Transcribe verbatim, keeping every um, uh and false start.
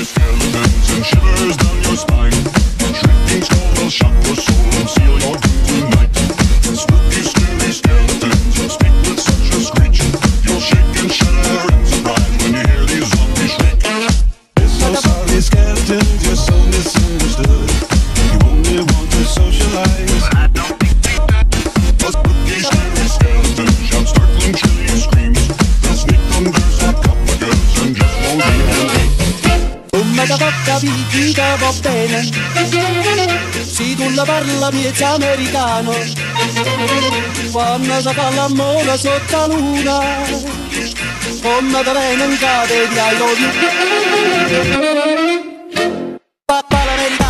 skeletons and shivers down your spine. Shrieking skulls will shock your soul and seal your doom tonight. Spooky, scary skeletons will speak with such a screech. You'll shake and shudder in surprise when you hear these zombies shriek. We're so sorry, skeletons, you're so misunderstood. You only want to socialize. I don't think they do. Those spooky, scary skeletons shout startling, chilly screams. They'll sneak under sarcophagus and just won't be held. Come da porta picchita va bene, se tu la parla miezza americano, quando si fa l'amore sotto la luna, come da bene in cade di I love you. Papà l'americano.